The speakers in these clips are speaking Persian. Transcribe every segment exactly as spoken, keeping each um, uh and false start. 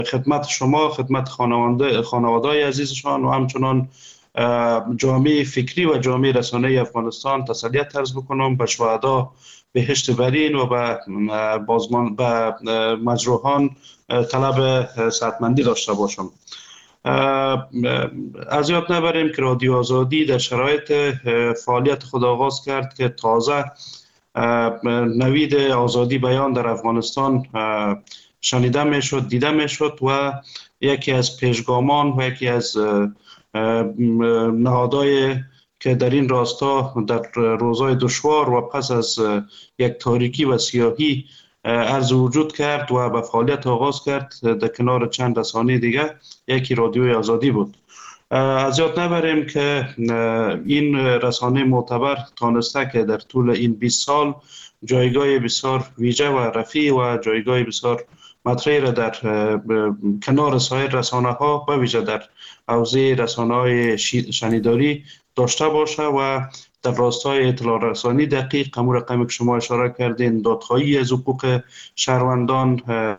خدمت شما، خدمت خانواده خانواده‌های عزیزشان و همچنان جامعه فکری و جامعه رسانه‌ای افغانستان تسلیت عرض بکنم، به شهدا بهشت برین و به بازمان به مجروحان طلب صحتمندی داشته باشم. از یاد نبریم که رادیو آزادی در شرایط فعالیت خود آغاز کرد که تازه نوید آزادی بیان در افغانستان شنیده میشد، دیده میشد و یکی از پیشگامان و یکی از نهادهای که در این راستا در روزهای دشوار و پس از یک تاریکی و سیاهی عرض وجود کرد و به فعالیت آغاز کرد در کنار چند رسانه دیگه، یکی رادیوی آزادی بود. از یاد نبریم که این رسانه معتبر تانسته که در طول این بیست سال جایگاه بسیار ویژه و رفیع و جایگاه بسیار مطرحی را در کنار سایر رسانه ها و ویژه در حوزه رسانه های شنیداری داشته باشه و در راستای اطلاع رسانی دقیق همون رقمی که شما اشاره کردین، دادخواهی از حقوق شهروندان،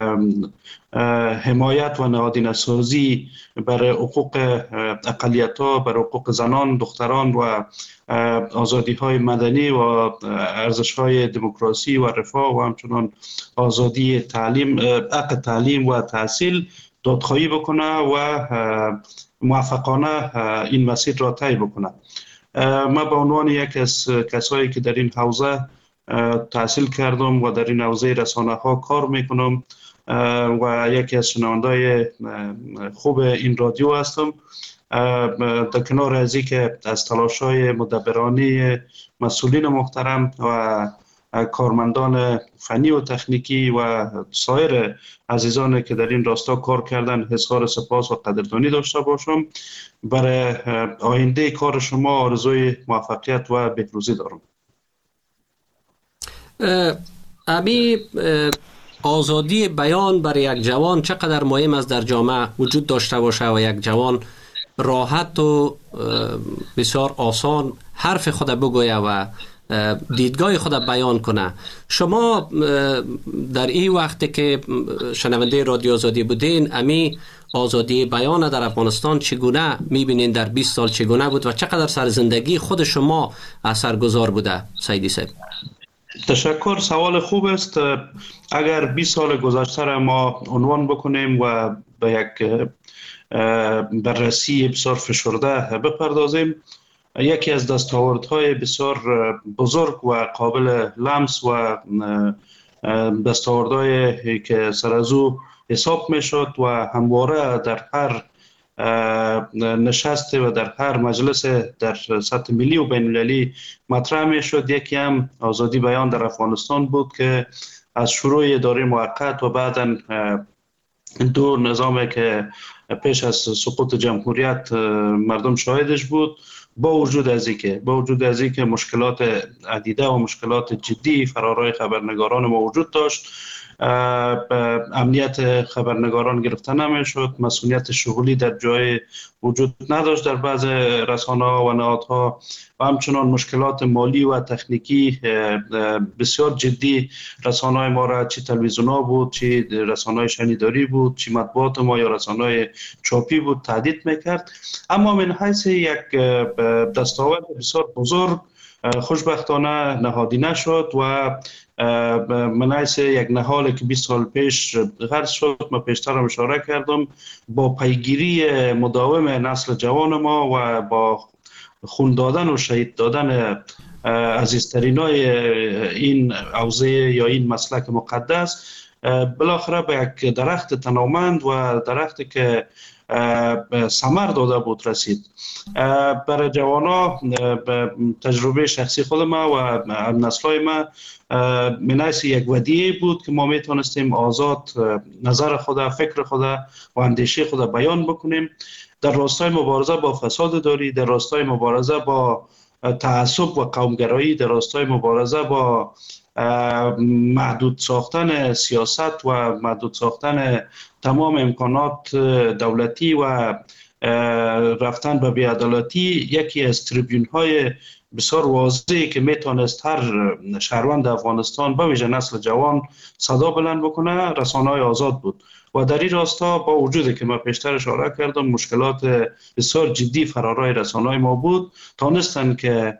حمایت و نهادینه سازی برای حقوق اقلیت‌ها، برای حقوق زنان، دختران و آزادی های مدنی و ارزش های دموکراسی و رفاه و همچنان آزادی تعلیم، حق تعلیم و تحصیل دادخواهی بکنه و موفقانه این مسیر را طی بکنه. من به عنوان یک از کسایی که در این حوزه تحصیل کردم و در این حوزه رسانه ها کار میکنم و یکی از شنونده‌های خوب این رادیو هستم، در کنار از اینکه از تلاش‌های مدبرانه مسئولین محترم و کارمندان فنی و تکنیکی و سایر عزیزانی که در این راستا کار کردن اظهار سپاس و قدردانی داشته باشم. برای آینده کار شما آرزوی موفقیت و بهروزی دارم. امی آزادی بیان برای یک جوان چقدر مهم است در جامعه وجود داشته باشه و یک جوان راحت و بسیار آسان حرف خود بگویه و دیدگاه خود بیان کنه. شما در این وقتی که شنونده رادیو آزادی بودین، امی آزادی بیان در افغانستان چگونه میبینین؟ در بیست سال چگونه بود و چقدر سر زندگی خود شما اثرگذار بوده سیدی صاحب؟ تشکر، سوال خوب است. اگر بیست سال گذشته را ما عنوان بکنیم و به یک بررسی بسیار فشرده بپردازیم، یکی از دستاوردهای بسیار بزرگ و قابل لمس و دستاوردهای که سر از او حساب می شد و همواره در هر نشست و در هر مجلس در سطح ملی و بین المللی مطرح می شد، یکی هم آزادی بیان در افغانستان بود که از شروع اداره موقت و بعداً دو نظامی که پیش از سقوط جمهوریت مردم شاهدش بود، با وجود از اینکه با وجود از اینکه مشکلات عدیده و مشکلات جدی فرارای خبرنگاران ما وجود داشت، امنیت خبرنگاران گرفته نمیشد، مسئولیت شغلی در جای وجود نداشت در بعض رسانه‌ها و نهادها و همچنان مشکلات مالی و تکنیکی بسیار جدی رسانه‌های ما را، چی تلویزیون‌ها بود، چی رسانه‌های شنیداری بود، چی مطبوعات ما یا رسانه‌های چاپی بود تهدید میکرد. اما من حیث یک دستاورد بسیار بزرگ خوشبختانه نهادی نشد و من حیث یک نهالی که بیست سال پیش غرس شد، من پیشتر هم اشاره کردم، با پیگیری مداوم نسل جوان ما و با خون دادن و شهید دادن عزیزترینای این حوزه یا این مسلک مقدس، بالاخره به یک درخت تنومند و درختی که ثمر داده بود رسید. برای جوانا تجربه شخصی خود ما و نسل‌های ما منعکس یک ودیعه بود که ما میتونستیم آزاد نظر خود، فکر خود و اندیشه خود بیان بکنیم در راستای مبارزه با فساد داری، در راستای مبارزه با تعصب و قومگرایی، در راستای مبارزه با محدود ساختن سیاست و محدود ساختن تمام امکانات دولتی و رفتن به بی‌عدالتی. یکی از تریبیون های بسیار واضحی که میتونست هر شهروند افغانستان به ویژه نسل جوان صدا بلند بکنه، رسانه‌های آزاد بود. و در این راستا با وجودی که من پیشتر اشاره کردم مشکلات بسیار جدی فرارای رسانه‌های ما بود، تانستن که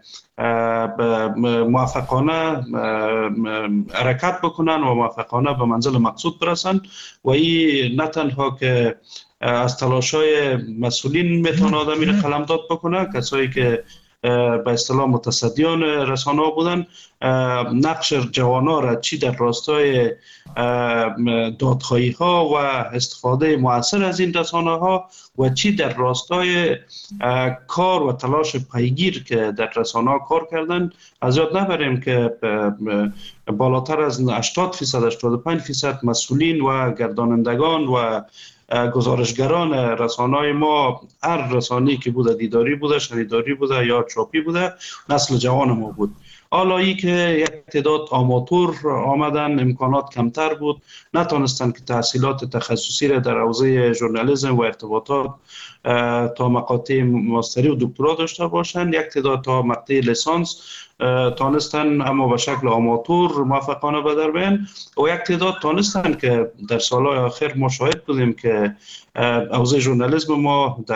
موفقانه حرکت بکنن و موفقانه به منزل مقصود برسن. و این نه تنها که از تلاش‌های مسئولین میتونه آدمی را قلمداد بکنه، کسایی که به اصطلاح متصدیان رسانه‌ها بودن، نقش جوانا را چی در راستای دادخواهی ها و استفاده مؤثر از این رسانه ها و چی در راستای کار و تلاش پیگیر که در رسانه ها کار کردن. از یاد نبریم که بالاتر از هشتاد درصد هشتاد و پنج درصد مسئولین و گردانندگان و گزارشگران رسانه‌های ما، هر رسانه‌ای که بوده، دیداری بوده، شنیداری بوده یا چاپی بوده، نسل جوان ما بود. حالا ای که یک تعداد آماتور آمدن، امکانات کمتر بود، نتونستن که تحصیلات تخصصی را در حوزه ژورنالیسم و ارتباطات تا مقاطع ماستری و دکترا داشته باشن. یک تعداد تا مقطع لیسانس تانستن اما به شکل آماتور موفقانه به در بیان و یک تعداد تانستن که در سالهای آخر ما شاهد بودیم که حوزه ژورنالیسم ما در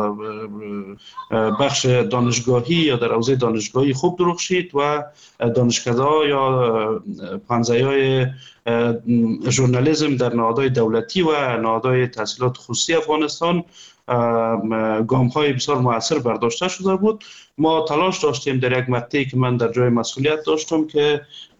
بخش دانشگاهی یا در حوزه دانشگاهی خوب درخشید و دانشکده‌ها یا پانزه‌های ژورنالیسم در نهادهای دولتی و نهادهای تحصیلات خصوصی افغانستان گام های بسیار مؤثر برداشته شده بود. ما تلاش داشتیم در یک مقطعی که من در جای مسئولیت داشتم که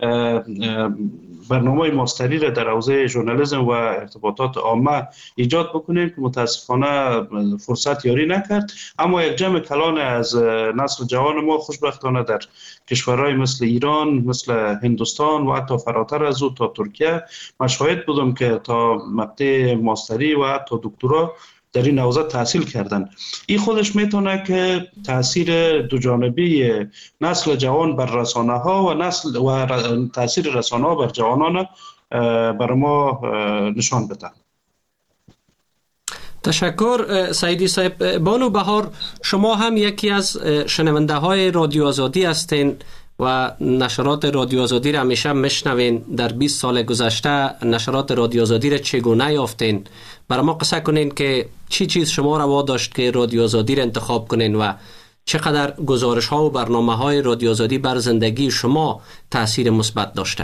برنامه ماستری را در حوزه ژورنالیسم و ارتباطات عامه ایجاد بکنیم که متاسفانه فرصت یاری نکرد. اما یک جمع کلان از نسل جوان ما خوشبختانه در کشورهای مثل ایران، مثل هندوستان و حتی فراتر از او تا ترکیه من شاهد بودم که تا مقطع ماستری و حتی دکترا در این حوزه تحصیل کردن. این خودش میتونه که تاثیر دو جانبی نسل جوان بر رسانه ها و نسل و تاثیر رسانه ها بر جوانان بر ما نشان بده. تشکر سعیدی صاحب. بانو بهار، شما هم یکی از شنونده های رادیو آزادی هستین و نشرات رادیو آزادی را همیشه میشنوین. در بیست سال گذشته نشرات رادیو آزادی را چگونه یافتین؟ برای ما قصه کنین که چی چیز شما را واداشت که رادیو آزادی را انتخاب کنین و چقدر گزارش ها و برنامه های رادیو آزادی بر زندگی شما تاثیر مثبت داشته؟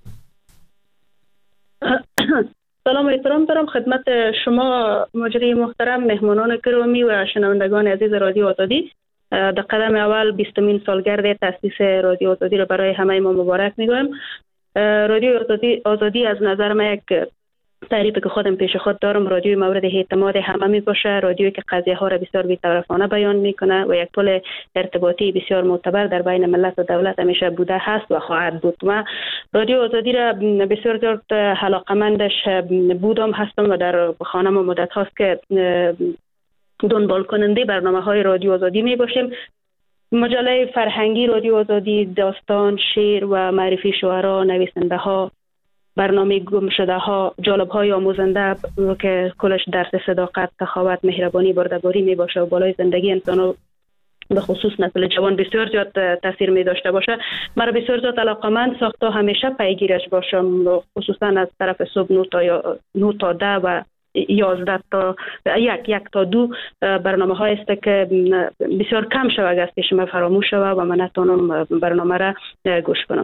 سلام و احترام دارم خدمت شما مجری محترم، مهمانان گرامی و شنوندگان عزیز رادیو آزادی. در قدم اول بیستمین سالگرد تأسیس رادیو آزادی را برای همه ما مبارک میگویم. رادیو آزادی, آزادی از نظر من یک تعریفی که خودم پیش خود دارم، رادیوی مورد اعتماد همه می باشه، رادیویی که قضیه ها را بسیار بی‌طرفانه بیان میکنه و یک پل ارتباطی بسیار معتبر در بین ملت و دولت همیشه بوده هست و خواهد بود. ما رادیو آزادی را بسیار زیاد علاقه‌مندش بودم هستم و در خانه ما مدت هاست که دنبال کننده برنامه های رادیو آزادی می باشیم. مجله فرهنگی رادیو آزادی، داستان، شعر و معرفی شعرا، نویسنده ها، برنامه گم شده ها، جالب های آموزنده که کلش درس صداقت، سخاوت، مهربانی، بردباری می باشه و بالای زندگی انسان به خصوص نسل جوان بسیار زیاد تاثیر می داشته باشه. مرا بسیار زیاد علاقه‌مند ساخته همیشه پیگیرش باشم، خصوصا از طرف صبح نه تا یا نه تا ده و یازده تا یک یک تا دو برنامه های است که بسیار کم شود از پیش من فراموش شود و من نتونم برنامه را گوش کنم.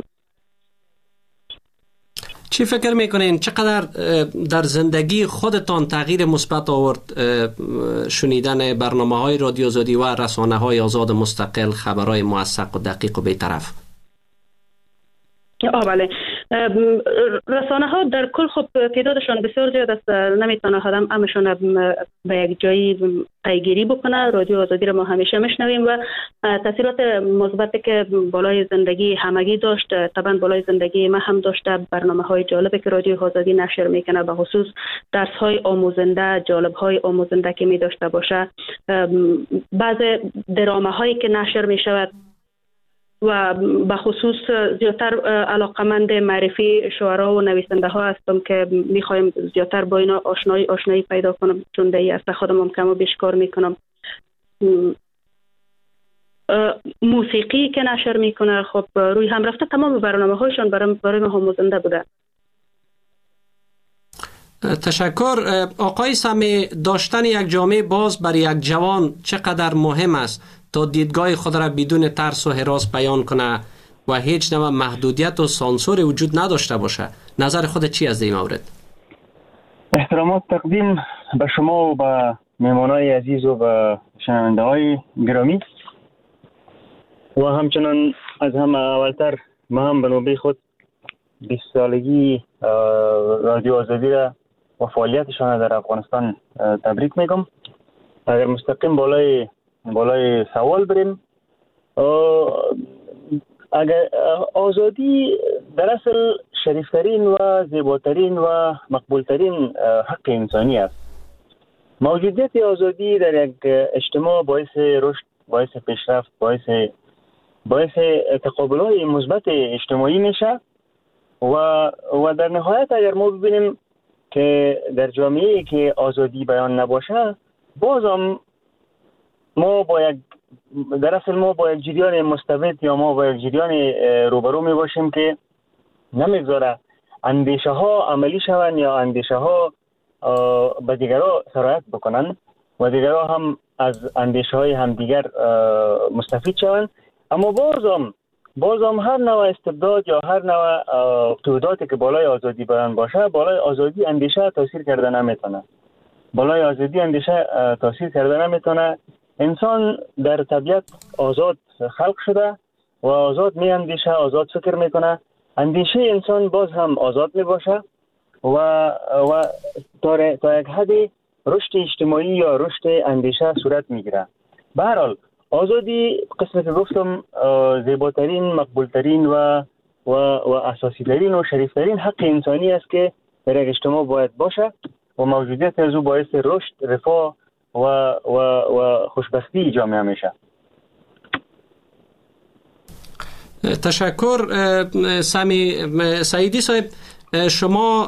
چی فکر میکنین چقدر در زندگی خودتان تغییر مثبت آورد شنیدن برنامه های رادیو آزادی و رسانه های آزاد مستقل، خبرهای موثق و دقیق و بی‌طرف؟ آه بله، رسانه ها در کل خب تعدادشان بسیار زیاد است، نمیتونه آدم همشون به یک جایی پیگیری بکنه. رادیو آزادی را ما همیشه میشنویم و تاثیرات مثبتی که بالای زندگی همگی داشت، طبعا بالای زندگی ما هم داشته. برنامه های جالبی که رادیو آزادی نشر میکنه، به خصوص درس های آموزنده، جالب های آموزنده که می داشته باشه، بعض درامه هایی که نشر میشود و به خصوص زیادتر علاقمند معرفی شعرا و نویسنده ها هستم که میخوایم زیادتر با اینا آشنایی آشنایی پیدا کنم، چون دیگه از خودم هم کم و بیش کار میکنم. موسیقی که نشر میکنه، خب روی هم رفته تمام برنامه هایشان برای برای ما آموزنده بوده. تشکر. آقای سمی، داشتن یک جامعه باز برای یک جوان چقدر مهم است تا دیدگاه خود را بدون ترس و هراس بیان کنه و هیچ نوع محدودیت و سانسور وجود نداشته باشه؟ نظر خود چی از این مورد؟ احترامات تقدیم به شما و به مهمانای عزیز و به شنونده های گرامی و همچنان از همه اولتر ما هم به نوبه خود بیست سالگی رادیو آزادی را و فعالیتشان در افغانستان تبریک میگم. اگر مستقیم بالای بالای سوال بریم، اگر آزادی در اصل شریفترین و زیباترین و مقبولترین حق انسانی است. موجودیت آزادی در یک اجتماع باعث رشد، باعث پیشرفت، باعث باعث تقابل‌های مثبت اجتماعی میشه و و در نهایت اگر ما ببینیم که در جامعه‌ای که آزادی بیان نباشه، بازم ما با یک در اصل ما با یک جریان مستبد یا ما با یک جریان روبرو می باشیم که نمیگذاره اندیشه ها عملی شوند یا اندیشه ها به دیگرها سرایت بکنن و دیگرها هم از اندیشه های همدیگر مستفید شوند. اما بازم بازم هر نوع استبداد یا هر نوع قیوداتی که بالای آزادی بیان باشه، بالای آزادی اندیشه تاثیر کرده نمیتونه. بالای آزادی اندیشه تاثیر کرده نمیتونه. انسان در طبیعت آزاد خلق شده و آزاد می اندیشه، آزاد فکر میکنه. اندیشه انسان باز هم آزاد می باشه و و تا تا یک حدی رشد اجتماعی یا رشد اندیشه صورت میگیره. به هر حال آزادی قسمی که گفتم زیباترین، مقبولترین و و و اساسی ترین و شریفترین حق انسانی است که در یک اجتماع باید باشه و موجودیت از او باعث رشد، رفاه و و و خوشبختی جامعه میشه. تشکر. سمی سعیدی صاحب، شما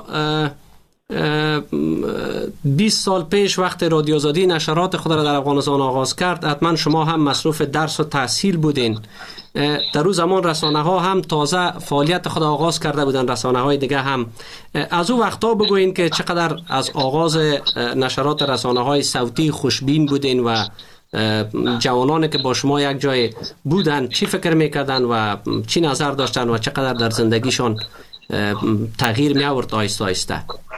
بیست سال پیش وقت رادیو آزادی نشرات خود را در افغانستان آغاز کرد، حتما شما هم مصروف درس و تحصیل بودین. در روز زمان رسانه ها هم تازه فعالیت خود آغاز کرده بودن، رسانه های دیگه هم. از او وقتا بگوین که چقدر از آغاز نشرات رسانه های صوتی خوشبین بودین و جوانانی که با شما یک جای بودن چی فکر میکردن و چی نظر داشتن و چقدر در زندگیشان تغییر می آورد آیسته آیسته؟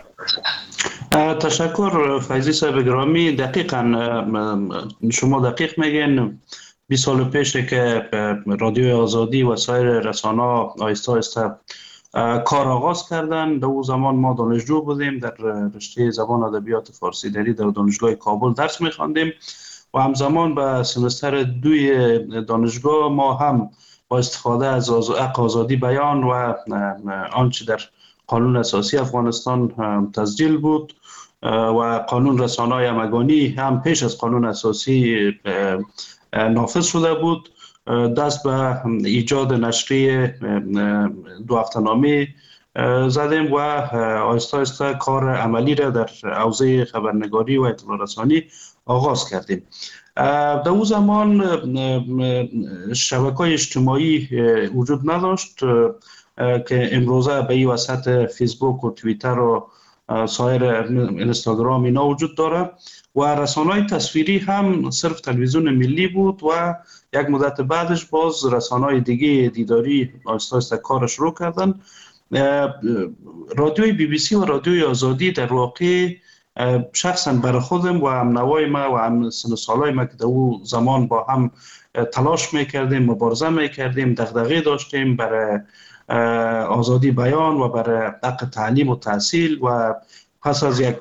تشکر فیضی صاحب گرامی. دقیقاً شما دقیق میگین. بیست سال پیش که رادیو آزادی و سایر رسانه آیسته آیسته کار آغاز کردن، در اون زمان ما دانشجو بودیم، در رشته زبان ادبیات فارسی دری در دانشگاه کابل درس می‌خواندیم و همزمان به سمستر دوی دانشگاه ما هم با استفاده از حق آزادی بیان و آنچه در قانون اساسی افغانستان تسجیل بود و قانون رسانه‌های همگانی هم پیش از قانون اساسی نافذ شده بود، دست به ایجاد نشریه دو هفته‌نامه زدیم و آهسته آهسته کار عملی را در حوزه خبرنگاری و اطلاع رسانی آغاز کردیم. در اون زمان شبکه‌های اجتماعی وجود نداشت که امروزه به این وسط فیسبوک و توییتر و سایر اینستاگرام اینا وجود داره و رسانه‌های تصویری هم صرف تلویزیون ملی بود و یک مدت بعدش باز رسانه‌های دیگه دیداری آهسته آهسته کار شروع کردن. رادیوی بی بی سی و رادیوی آزادی در واقع شخصا برای خودم و هم نوای ما و هم سن و سالای ما که در اون زمان با هم تلاش میکردیم، مبارزه میکردیم، دغدغه داشتیم برای آزادی بیان و برای حق تعلیم و تحصیل و پس از یک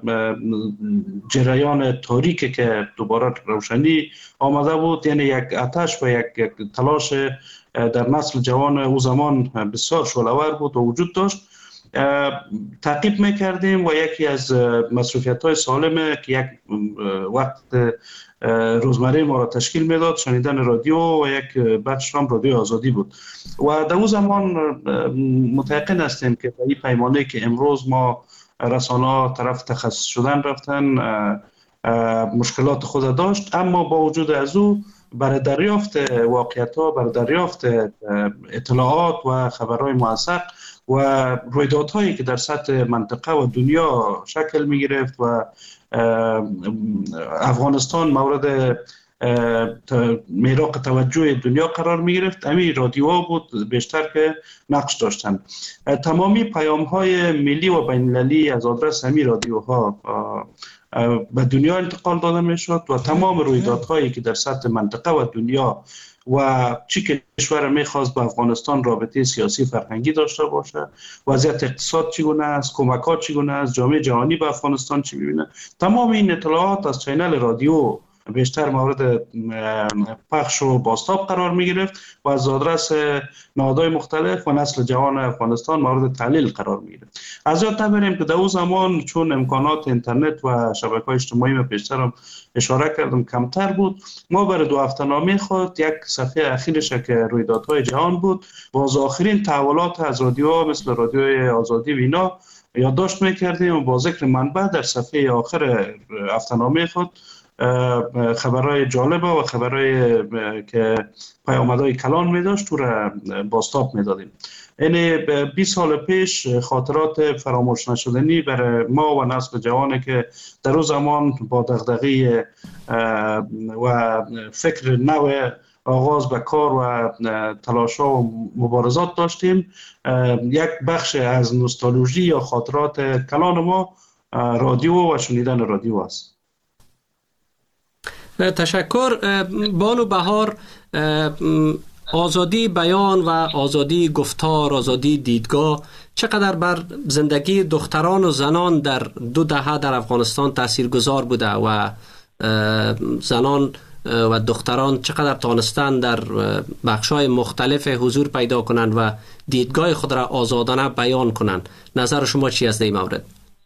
جریان تاریکی که دوباره روشنی آمده بود، یعنی یک آتش و یک, یک تلاش در نسل جوان او زمان بسیار شعله‌ور بود و وجود داشت. تعقیب میکردیم و یکی از مصروفیت های سالمه که یک وقت روزمره ما را تشکیل میداد شنیدن رادیو و یک بخش هم رادیو آزادی بود و در اون زمان متيقن هستیم که به این پیمانه که امروز ما رسانه ها طرف تخصص شدن رفتن مشکلات خود داشت، اما با وجود از او برای دریافت واقعیت‌ها، برای دریافت اطلاعات و خبرهای موثق و رویدادهایی که در سطح منطقه و دنیا شکل می گرفت و افغانستان مورد میراق توجه دنیا قرار می گرفت، همین رادیوها بود بیشتر که نقش داشتند. تمامی پیام های ملی و بین المللی از آدرس همین رادیوها به دنیا انتقال داده می شد و تمام رویدادهایی که در سطح منطقه و دنیا و چی کشور میخواست با افغانستان رابطه سیاسی فرهنگی داشته باشه، وضعیت اقتصاد چگونه است، کمکات چگونه است، جامعه جهانی به افغانستان چی میبینه، تمام این اطلاعات از چینل رادیو بیشتر مورد پخش و بازتاب قرار می گرفت و از آدرس نهادهای مختلف و نسل جوان افغانستان مورد تحلیل قرار می گرفت. از یاد نبریم که در اون زمان چون امکانات اینترنت و شبکه‌های اجتماعی ما پیشتر اشاره کردم کمتر بود، ما برای دو هفته‌نامه خود یک صفحه اخیرش که رویدادهای جهان بود باز آخرین تحولات از رادیوها مثل رادیوی آزادی وینا یادداشت می‌کردیم و با ذکر منبع در صفحه آخر هفته‌نامه خود خبرهای جالبه و خبرهای که پیامدهای کلان می داشت تو را بازتاب می دادیم. یعنی بیست سال پیش خاطرات فراموش نشدنی برای ما و نسل جوانه که در اون زمان با دغدغه و فکر نو آغاز به کار و تلاش‌ها و مبارزات داشتیم، یک بخش از نوستالژی یا خاطرات کلان ما رادیو و شنیدن رادیو است. تشکر. بانو بهار، آزادی بیان و آزادی گفتار، آزادی دیدگاه چقدر بر زندگی دختران و زنان در دو دهه در افغانستان تاثیرگذار بوده و زنان و دختران چقدر تانستن در بخش‌های مختلف حضور پیدا کنند و دیدگاه خود را آزادانه بیان کنند؟ نظر شما چی است در این مورد؟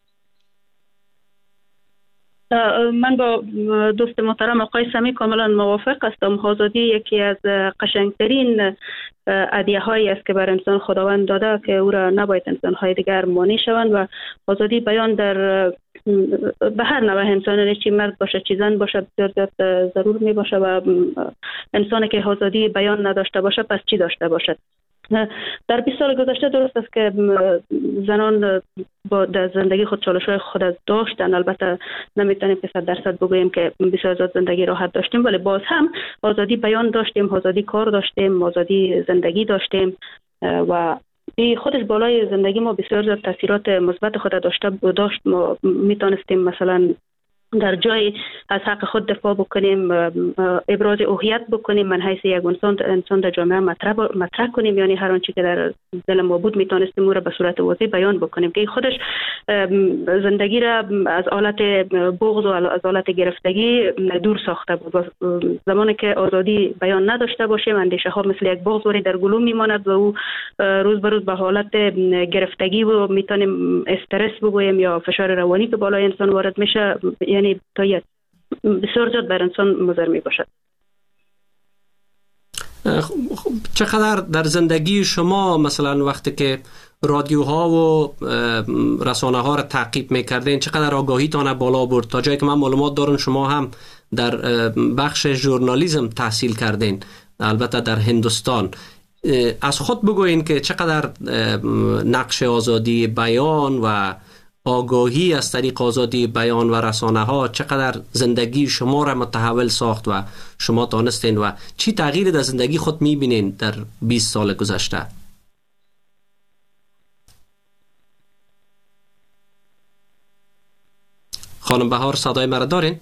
من با دوست محترم آقای سمی کاملا موافق هستم. آزادی یکی از قشنگترین هدیه هایی است که بر انسان خداوند داده که او را نباید انسان های دیگر مانع شوند و آزادی بیان در به هر نوع انسان، چی مرد باشه چی زن باشه، بسیار زیاد ضرور می باشه و انسانی که آزادی بیان نداشته باشه پس چی داشته باشد؟ در بیست سال گذشته درست است که زنان با در زندگی خود چالش‌های خود از داشتن، البته نمیتونیم که صد درصد بگوییم که بسیار زیاد زندگی راحت داشتیم، ولی باز هم آزادی بیان داشتیم، آزادی کار داشتیم، آزادی زندگی داشتیم و این خودش بالای زندگی ما بسیار زیاد تاثیرات مثبت خود داشته داشت. ما میتونستیم مثلا در جای از حق خود دفاع بکنیم، ابراز هویت بکنیم، من حیث یک انسان انسان در جامعه مطرح مطرح کنیم، یعنی هر آنچه که در دل ما بود میتونستیم او را به صورت واضح بیان بکنیم که خودش زندگی را از حالت بغض و از حالت گرفتگی دور ساخته بود. زمانی که آزادی بیان نداشته باشیم اندیشه ها مثل یک بغض در گلو میماند و او روز به روز به حالت گرفتگی و میتونیم استرس بگوییم یا فشار روانی که بالای انسان وارد میشه، یعنی تا یک بسیار زیاد بر انسان مضر می باشد. چقدر در زندگی شما مثلا وقتی که رادیوها و رسانه ها را تعقیب میکردین چقدر آگاهی تانه بالا برد؟ تا جایی که من معلومات دارم شما هم در بخش ژورنالیسم تحصیل کردین، البته در هندوستان. از خود بگوین که چقدر نقش آزادی بیان و آگاهی از طریق آزادی بیان و رسانه ها چقدر زندگی شما را متحول ساخت و شما تانستین و چی تغییری در زندگی خود میبینین در بیست سال گذشته؟ خانم بهار صدای مرا دارین؟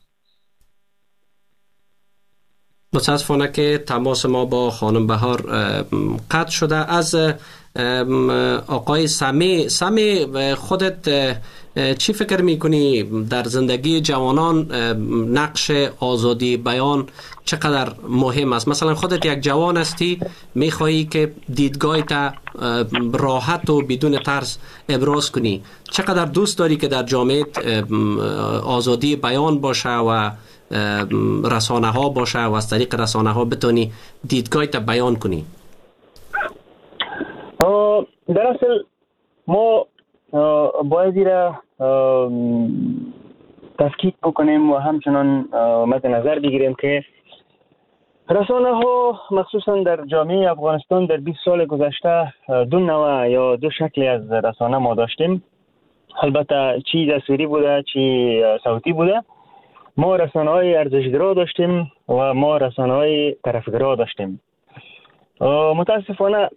متاسفانه که تماس ما با خانم بهار قطع شده. از آقای سمی سمی خودت چی فکر میکنی در زندگی جوانان نقش آزادی بیان چقدر مهم است؟ مثلا خودت یک جوان هستی، میخوایی که دیدگاهت راحت و بدون ترس ابراز کنی، چقدر دوست داری که در جامعه آزادی بیان باشه و رسانه ها باشه و از طریق رسانه ها بتونی دیدگاهت بیان کنی؟ در اصل ما باید را تفکیک بکنیم و همچنان مد نظر بگیریم که رسانه ها مخصوصا در جامعه افغانستان در بیست سال گذشته دو نوع یا دو شکلی از رسانه ما داشتیم. البته چی تصویری بوده چی صوتی بوده. ما رسانه های ارزشگرا داشتیم و ما رسانه های طرفگرا داشتیم. متاسفانه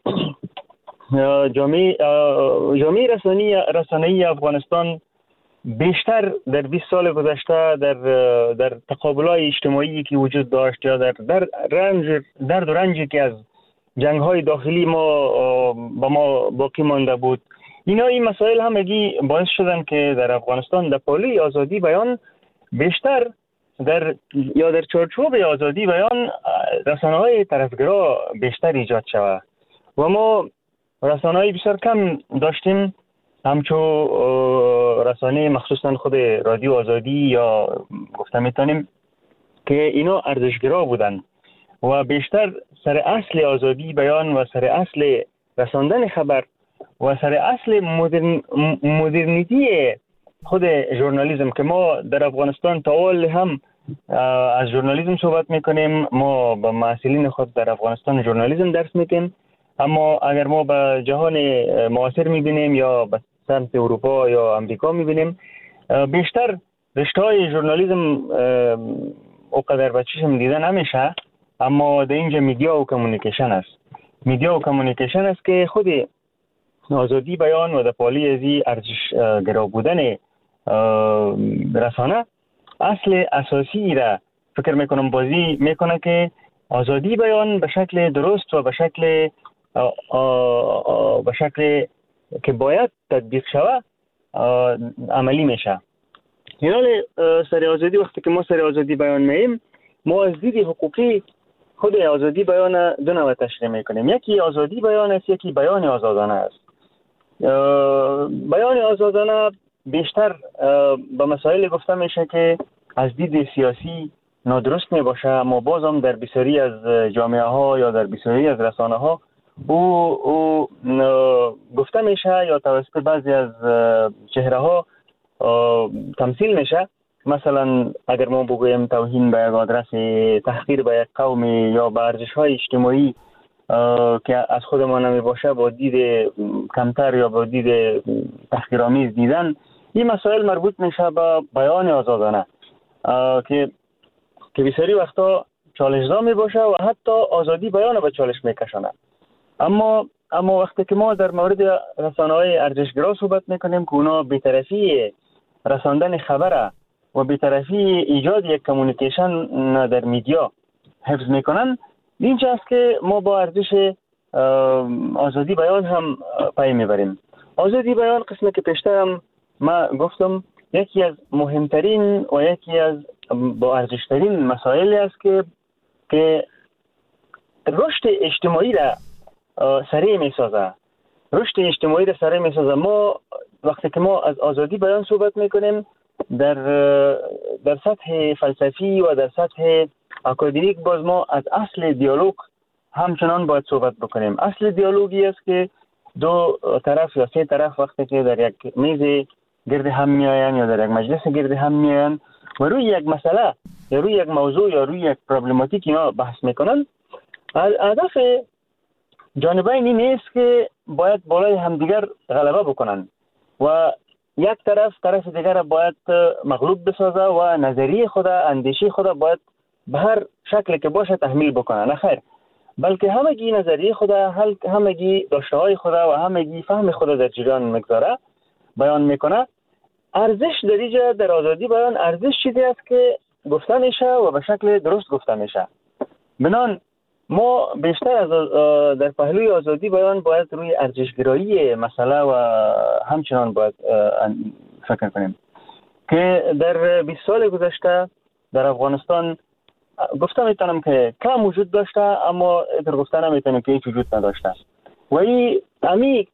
جامعه جامعه رسانه‌ای رسانه‌ای افغانستان بیشتر در بیست سال گذشته در در تقابل‌های اجتماعی که وجود داشت یا در در رنج درد و رنجی که از جنگ‌های داخلی ما با ما باقی مانده بود، اینا این مسائل همگی باعث شدن که در افغانستان در پالوی آزادی بیان بیشتر در یا در چارچوب آزادی بیان رسانه‌های طرفگرا بیشتر ایجاد شود و ما رسانه‌های بسیار کم داشتیم، همچون رسانه مخصوصا خود رادیو آزادی یا گفته میتونیم که اینا ارزشگرا بودن و بیشتر سر اصل آزادی بیان و سر اصل رساندن خبر و سر اصل مدرن مدرنیتی خود ژورنالیسم که ما در افغانستان طوال هم از ژورنالیسم صحبت میکنیم. ما با محصلین خود در افغانستان ژورنالیسم درس میدیم، اما اگر ما به جهان معاصر میبینیم یا به سمت اروپا یا امریکا میبینیم، بیشتر رشته‌های ژورنالیسم اوقدر به چشم دیده نمیشه، اما در اینجا میدیا و کمونیکیشن است. میدیا و کمونیکیشن است که خود آزادی بیان و در پالی ازی ارزش گرا بودن رسانه اصل اساسی را فکر میکنم بازی میکنه که آزادی بیان به شکل درست و به شکل آه آه آه به شکل که باید تطبیق شود عملی میشه. یعنی سر آزادی وقتی که ما سر آزادی بیان مییم، ما از دید حقوقی خود آزادی بیان دو نوع تشریح میکنیم. یکی آزادی بیان است، یکی بیان آزادانه است. بیان آزادانه بیشتر به مسائل گفته میشه که از دید سیاسی نادرست میباشه، اما باز هم در بسیاری از جامعه ها یا در بسیاری از رسانه ها او, او گفته میشه یا توسط بعضی از چهره ها تمثیل میشه. مثلا اگر ما بگویم توهین به یک آدرس، تحقیر به یک قوم یا به ارزش های اجتماعی که از خود ما نمی باشه با دید کمتر یا با دید تحقیرآمیز دیدن، این مسائل مربوط میشه به بیان آزادانه که که بسیاری وقتا چالش‌زا می باشه و حتی آزادی بیان به چالش میکشانه. اما اما وقتی که ما در مورد رسانه‌های ارزشگرا صحبت میکنیم که اونا بی‌طرفی رساندن خبره و بی‌طرفی ایجاد یک کمونیکیشن در میدیا حفظ میکنن، اینجا است که ما با ارزش آزادی بیان هم پی میبریم. آزادی بیان قسمت که پیشتر هم ما گفتم یکی از مهمترین و یکی از با ارزشترین مسائلی است که که رشد اجتماعی را سریع میسازه. رشد اجتماعی را سریع میسازه. ما وقتی که ما از آزادی بیان صحبت میکنیم، در در سطح فلسفی و در سطح اکادمیک باز ما از اصل دیالوگ همچنان باید صحبت بکنیم. اصل دیالوگی است که دو طرف یا سه طرف وقتی که در یک میز گرد هم میآیند یا در یک مجلس گرد هم میآیند و روی یک مسئله یا روی یک موضوع یا روی یک پرابلماتیک اینا بحث میکنن، هدف جانبین این نیست که باید بالای همدیگر غلبه بکنن و یک طرف طرف دیگر باید مغلوب بسازه و نظریه خود، اندیشه خود باید به هر شکل که باشه تحمیل بکنه. نه خیر، بلکه همگی نظریه خود، همگی داشته های خود و همگی فهم خود در جریان مگذاره بیان میکنه. ارزش در اینجا در آزادی بیان ارزش چیزی است که گفته میشه و به شکل درست گفته میشه. بنان ما بیشتر از در پهلوی آزادی بیان باید روی ارزشگرایی مسئله و همچنان باید فکر کنیم که در بیست سال گذشته در افغانستان گفته میتونم که کم وجود داشته، اما در گفته نمیتونم که هیچ وجود نداشته و این امی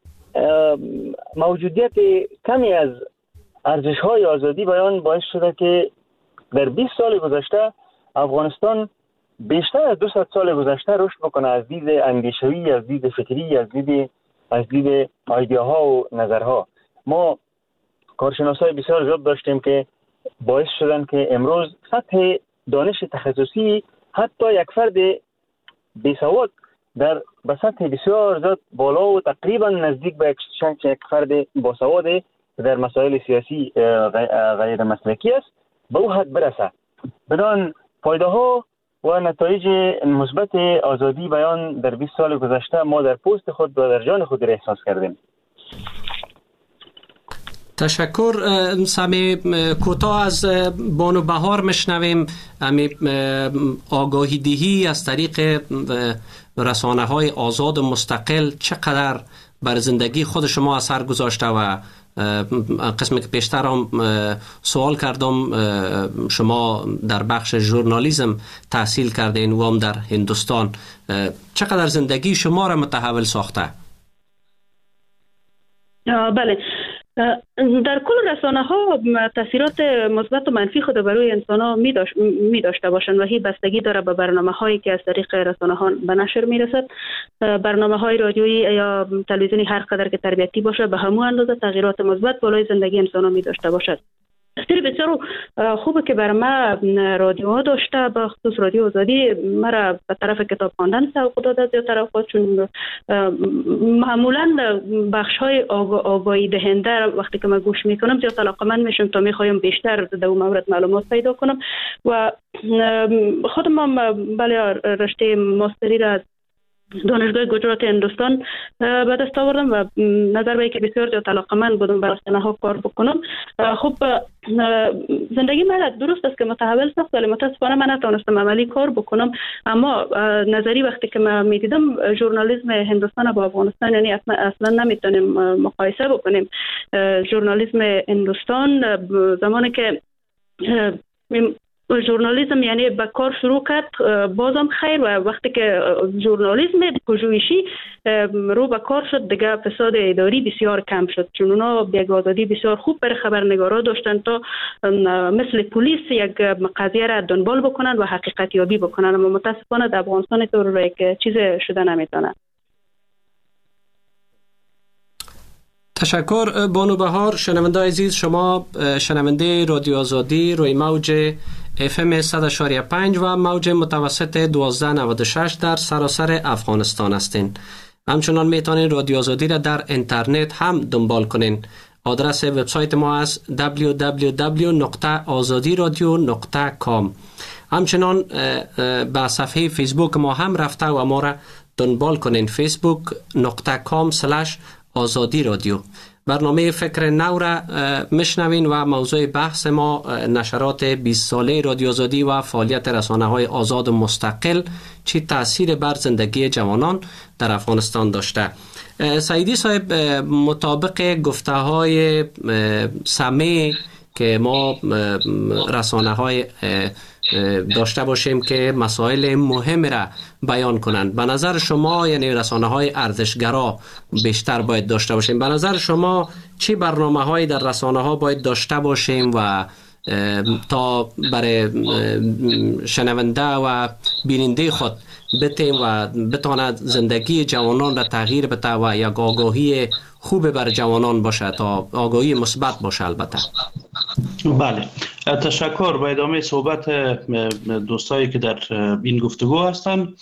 موجودیت کمی از ارزش های آزادی بیان باعث شده که در بیست سال گذشته افغانستان بیشتر از دویست سال گذشته رشد بکنه از دید اندیشوی، از دید فکری، از دید از دید ایده‌ها و نظرها. ما کارشناسای بسیار زیاد داشتیم که باعث شدن که امروز سطح دانش تخصصی حتی یک فرد بیسواد در به سطح بسیار زیاد بالا و تقریبا نزدیک به یک فرد باسواد در مسائل سیاسی غیر مسلکی است به او حد برسه. بدان فایده ها و نتایج مثبت آزادی بیان در بیست سال گذشته ما در پوست خود و در جان خود را احساس کردیم. تشکر. سمی کوتاه از بانو بهار میشنویم. امی آگاهی دهی از طریق رسانه های آزاد و مستقل چقدر بر زندگی خود شما اثر گذاشته و قسمی که پیشتر هم سوال کردم شما در بخش ژورنالیسم تحصیل کردین و هم در هندوستان، چقدر زندگی شما را متحول ساخته؟ بله، در کل رسانه ها تاثیرات مثبت و منفی خود بر روی انسان ها می داشته باشند و هی بستگی داره به برنامه هایی که از طریق رسانه ها به نشر می رسد. برنامه های رادیویی یا تلویزیونی هر قدر که تربیتی باشه به همون اندازه تغییرات مثبت بالای زندگی انسان ها می داشته باشد. تاثیر بسیار خوبه که بر ما رادیوها داشته، به خصوص رادیو آزادی مرا به طرف کتاب خواندن سوق داده زیادتر اوقات، چون معمولا بخش های آگاهی دهنده وقتی که من گوش میکنم زیاد علاقه‌مند میشم تا میخوایم بیشتر در اون مورد معلومات پیدا کنم و خودم هم بله رشته ماستری را از دانشگاه گجرات هندوستان به دست آوردم و نظر به که بسیار زیاد علاقه‌مند بودم برای رسانه ها کار بکنم. خب زندگی من درست است که متحول ساخت، ولی متاسفانه من نتونستم عملی کار بکنم. اما نظری وقتی که من میدیدم ژورنالیسم هندوستان با افغانستان یعنی اصلا, اصلا نمیتونیم مقایسه بکنیم. ژورنالیسم هندوستان زمانی که ژورنالیسم یعنی به کار شروع کرد بازم خیر، و وقتی که ژورنالیسم پژوهشی رو به کار شد دیگه فساد اداری بسیار کم شد، چون اونا یک آزادی بسیار خوب برای خبرنگارا داشتن تا مثل پلیس یک قضیه را دنبال بکنن و حقیقت یابی بکنن. اما متاسفانه در افغانستان طور یک چیز شده نمیتونه. تشکر بانو بهار. شنونده عزیز، شما شنونده رادیو آزادی روی موج اف ام صد و شش و پنج و موج متوسط دوازده نود و شش در سراسر افغانستان هستین. همچنان میتونین رادیو آزادی را در اینترنت هم دنبال کنین. آدرس وبسایت ما است دبلیو دبلیو دبلیو دات آزادی رادیو دات کام. همچنان به صفحه فیسبوک ما هم رفته و ما را دنبال کنین، فیسبوک دات کام اسلش آزادی رادیو. برنامه فکر نو را مشنوین و موضوع بحث ما نشرات بیست ساله رادیو آزادی و فعالیت رسانه های آزاد و مستقل چی تأثیر بر زندگی جوانان در افغانستان داشته. سعیدی صاحب، مطابق گفته های سمی که ما رسانه های داشته باشیم که مسائل مهم را بیان کنند، به نظر شما یعنی رسانه های ارزشگرا بیشتر باید داشته باشیم، به نظر شما چی برنامه های در رسانه ها باید داشته باشیم و تا برای شنونده و بیننده خود بتیم و بتواند زندگی جوانان را تغییر بده و یک آگاهی خوب بر جوانان باشه، تا آگاهی مثبت باشه؟ البته بله، تشکر. با ادامه صحبت دوستایی که در این گفتگو هستند،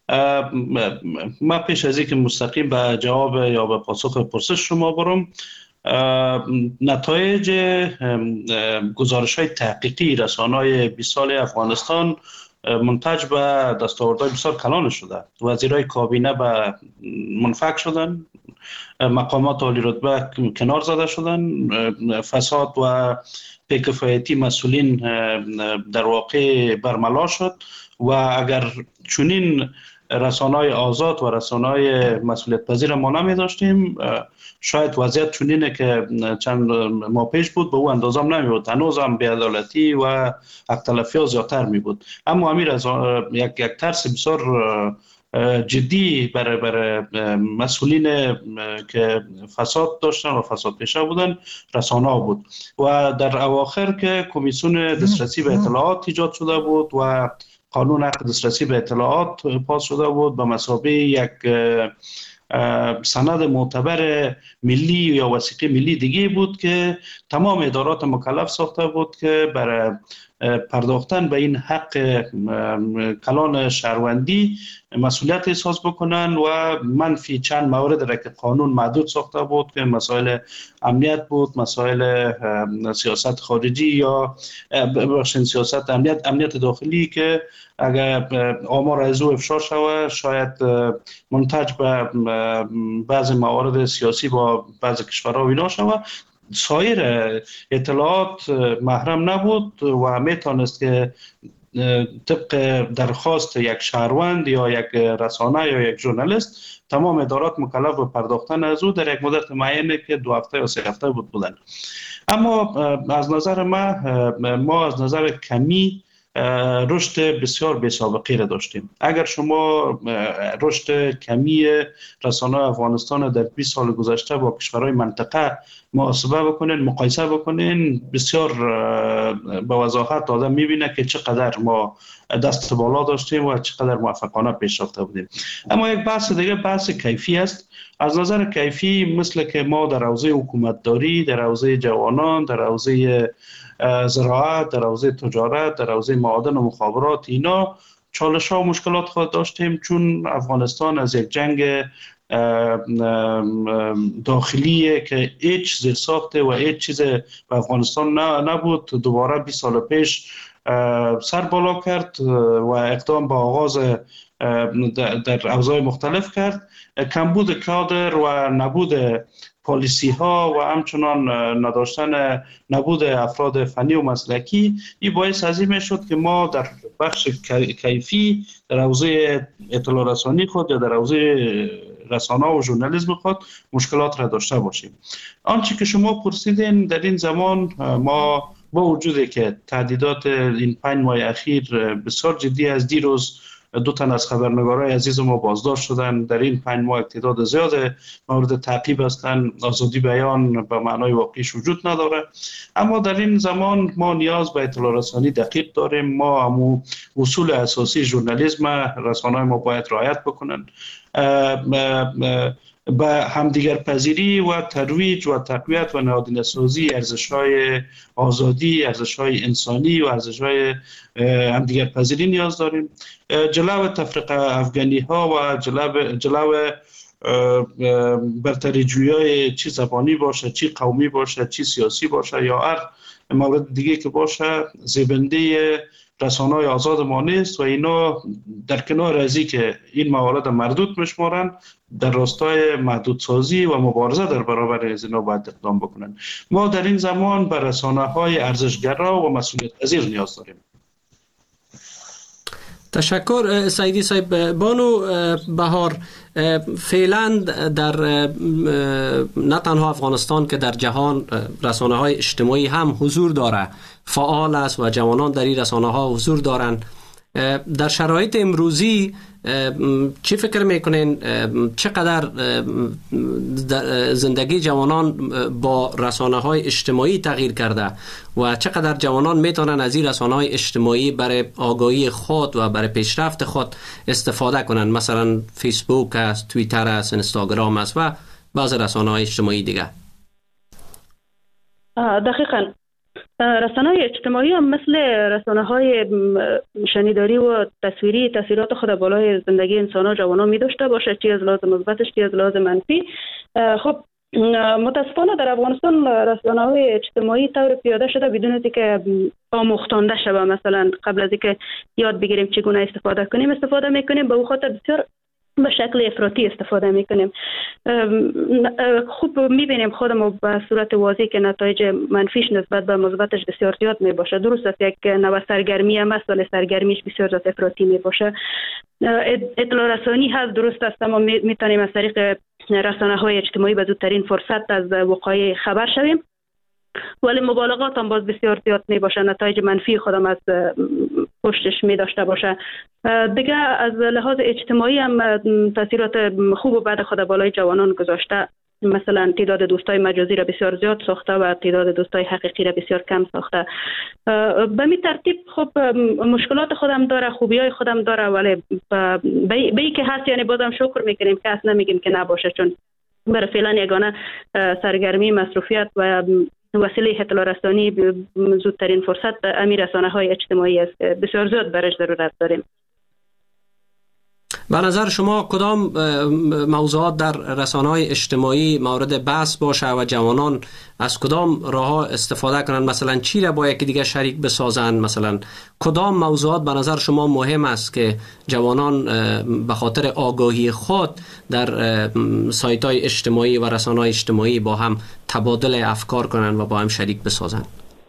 ما پیش از اینکه مستقیم به جواب یا به پاسخ پرسش شما برم، نتایج گزارش های تحقیقی رسانه‌های بیست ساله افغانستان منتج به دستاوردهای بسیار کلان شده. وزیرای کابینه به منفک شدن، مقامات عالی رتبه کنار زده شدن، فساد و بی‌کفایتی مسئولین در واقع برملا شد و اگر چنین رسانه‌های آزاد و رسانه‌های مسئولیت پذیر ما نمی داشتیم، شاید وضعیت چنینه که چند ماه پیش بود به او اندازه هم نمی بود، هنوز هم بی‌عدالتی و حق تلفی ها زیادتر می بود. اما امیر از یک یک ترس بسیار جدی برای برای مسئولین که فساد داشتن و فساد پیشه بودن رسانه ها بود و در اواخر که کمیسیون دسترسی به اطلاعات ایجاد شده بود و قانون حق دسترسی به اطلاعات پاس شده بود به مثابه یک سند معتبر ملی یا وثیقه ملی دیگه بود که تمام ادارات مکلف ساخته بود که برای پرداختن به این حق کلان شهروندی مسئولیت احساس بکنن و منفی چند مورد را که قانون محدود ساخته بود که مسائل امنیت بود، مسائل سیاست خارجی یا بخشین سیاست امنیت امنیت داخلی که اگر آمار از او افشا شود شاید منتج به بعض موارد سیاسی با بعض کشورها وینا شود. سایر اطلاعات محرم نبود و میتونست که طبق درخواست یک شهروند یا یک رسانه یا یک ژورنالیست تمام ادارات مکلف به پرداختن از او در یک مدت معینه که دو هفته یا سه هفته بود بودن. اما از نظر ما ما از نظر کمی رشد بسیار بی سابقه را داشتیم. اگر شما رشد کمی رسانه افغانستان در بیست سال گذشته با کشورهای منطقه محاسبه بکنین، مقایسه بکنین، بسیار به وضاحت آدم میبینه که چقدر ما دست بالا داشتیم و چقدر موفقانه پیش رفته بودیم. اما یک بحث دیگه بحث کیفی است. از نظر کیفی مثل که ما در حوزه حکومتداری، در حوزه جوانان، در حوزه زراعت، در حوزه تجارت، در حوزه معادن و مخابرات اینا چالش ها و مشکلات خود داشتیم، چون افغانستان از یک جنگ داخلیه که هیچ زیر ساخته و هیچ چیز به افغانستان نبود دوباره بیست سال پیش سر بالا کرد و اقدام به آغاز در اوضاع مختلف کرد. کمبود کادر و نبود پالیسی ها و همچنان نداشتن نبود افراد فنی و مسلکی این باعث از این شد که ما در بخش کیفی در حوزه اطلاع رسانی خود یا در حوزه رسانه و ژورنالیسم خود مشکلات را داشته باشیم. آنچه که شما پرسیدین در این زمان ما با وجودی که تهدیدات این پنج ماه اخیر بسیار جدی از دیروز دو تن از خبرنگارای عزیز ما بازداشت شدن، در این پنج ماه تعداد زیاد مورد تعقیب هستند، آزادی بیان به معنای واقعیش وجود نداره. اما در این زمان ما نیاز به اطلاع رسانی دقیق داریم. ما همو اصول اساسی ژورنالیسم رسانه‌های ما باید رعایت بکنن، به همدیگر پذیری و ترویج و تقویت و نهادینه سازی ارزش‌های آزادی، ارزش‌های انسانی و ارزش‌های همدیگر پذیری نیاز داریم. جلو تفرقه افغانی‌ها و جلو جلو برتری جویای چی زبانی باشه، چی قومی باشه، چی سیاسی باشه یا هر مورد دیگه که باشه زیبنده رسانه‌های آزاد ما نیست و اینا در کنار ازی که این موارد مردود میشمارن در راستای محدودسازی و مبارزه در برابر از اینا باید اقدام بکنن. ما در این زمان به رسانه‌های ارزشگرا و مسئولیت پذیر نیاز داریم. تشکر سعیدی صاحب. بانو بهار، فعلا در نه تنها افغانستان که در جهان رسانه های اجتماعی هم حضور داره، فعال است و جوانان در این رسانه ها حضور دارند. در شرایط امروزی چی فکر میکنین چقدر زندگی جوانان با رسانه های اجتماعی تغییر کرده و چقدر جوانان میتونن از این رسانه های اجتماعی برای آگاهی خود و برای پیشرفت خود استفاده کنن؟ مثلا فیسبوک است، توییتر است، اینستاگرام است و بعض رسانه های اجتماعی دیگه. دقیقاً رسانه‌های اجتماعی هم مثل رسانه‌های شنیداری و تصویری تاثیرات خود بالای زندگی انسان‌ها جوانان می داشته باشه، چی از لحاظ مثبتش چی از لحاظ منفی. خب متاسفانه در افغانستان رسانه‌های اجتماعی طور پیاده شده بدون اینکه آموختانده شده. مثلا قبل از اینکه یاد بگیریم چگونه استفاده کنیم استفاده میکنیم، به خاطر بسیار به شکل افراطی استفاده میکنیم. خوب میبینیم خودمو به صورت واضح که نتایج منفیش نسبت به مثبتش بسیار زیاد میباشه. درست است یک نوع سرگرمی هم است ولی سرگرمیش بسیار زیاد افراطی میباشه. اطلاع رسانی هست، درست است، اما میتونیم از طریق رسانه های اجتماعی به زودترین فرصت از وقایع خبر شویم، ولی مبالغات هم باز بسیار زیاد می باشه، نتایج منفی خودم از پشتش می داشته باشه. دیگه از لحاظ اجتماعی هم تاثیرات خوب و بد خود بالای جوانان گذاشته. مثلا تعداد دوستای مجازی را بسیار زیاد ساخته و تعداد دوستای حقیقی را بسیار کم ساخته. به می ترتیب خب مشکلات خودم داره، خوبی های خودم داره، ولی به ای که هست یعنی بازم شکر میکنیم که اصلا نمیگیم که نباشه، چون برای فعلا یگانه سرگرمی مصروفیت و وسیله اطلاع رسانی زودترین فرصت امیر رسانه های اجتماعی است. بسیار زیاد برش ضرورت داریم. به نظر شما کدام موضوعات در رسانه‌های اجتماعی مورد بحث باشه و جوانان از کدام راه‌ها استفاده کنند؟ مثلا چی را با یکی دیگه شریک بسازند؟ مثلا کدام موضوعات به نظر شما مهم است که جوانان به خاطر آگاهی خود در سایت‌های اجتماعی و رسانه‌های اجتماعی با هم تبادل افکار کنند و با هم شریک بسازند؟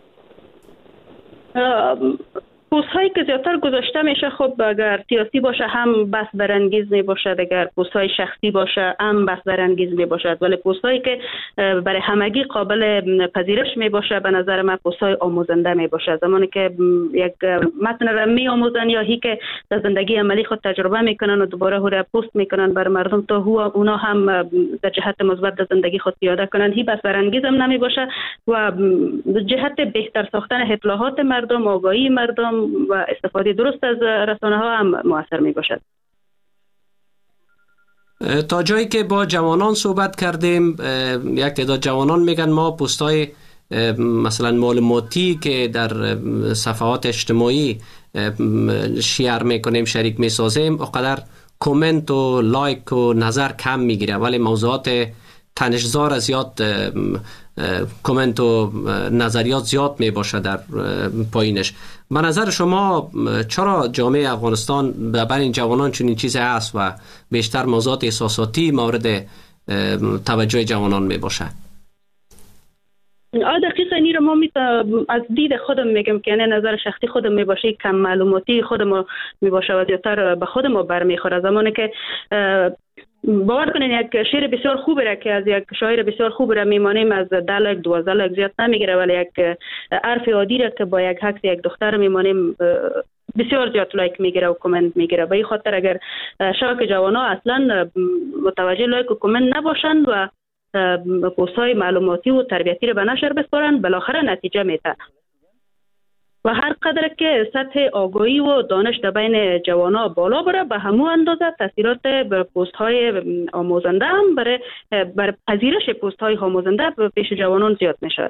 پوست هایی که زیادتر گذاشته میشه، خب اگر سیاسی باشه هم بس برانگیز می باشد، اگر پوست های شخصی باشه هم بس برانگیز می باشد، ولی پوست هایی که برای همگی قابل پذیرش می باشه به نظر من پوست های آموزنده می باشه. زمانی که یک متن را می آموزن یا هی که در زندگی عملی خود تجربه میکنن و دوباره او را پست میکنن بر مردم تا اونا هم در جهت مثبت در زندگی خود پیاده کنن، هی بس برانگیز هم نمی باشه و جهت بهتر ساختن اطلاعات مردم، آگاهی مردم و استفاده درست از رسانه ها هم مؤثر می باشد. تا جایی که با جوانان صحبت کردیم، یک تعداد جوانان میگن ما پستای مثلا معلوماتی که در صفحات اجتماعی شیر میکنیم، شریک میسازیم، اقدر کامنت و لایک و نظر کم میگیره، ولی موضوعات تنشزار زیاد کامنت و نظریات زیاد می باشه در پایینش. به نظر شما چرا جامعه افغانستان بر این جوانان چنین چیزی هست و بیشتر موضوعات احساساتی مورد توجه جوانان می باشه؟ آه دقیقا این رو ما می از دید خودم میگم که یعنی نظر شخصی خودم می باشه، کم معلوماتی خودم می باشه و زیادتر به خودم برمیخوره. زمانی که باور کنین یک شعر بسیار خوب را که از یک شاعر بسیار خوب را میمانیم از ده لک دوازده لک زیاد نمیگیره، ولی یک حرف عادی را که با یک عکس یک دختر میمانیم بسیار زیاد لایک میگیره و کامنت میگیره. به این خاطر اگر شبکه جوانا اصلا متوجه لایک و کامنت نباشند و پست‌های معلوماتی و تربیتی را به نشر بسپارند، بالاخره نتیجه میده. و هر قدر که سطح آگاهی و دانش در بین جوانا بالا بره، به همون اندازه تاثیرات بر پست‌های آموزنده هم برای بر پذیرش پست‌های آموزنده پیش جوانان زیاد میشه.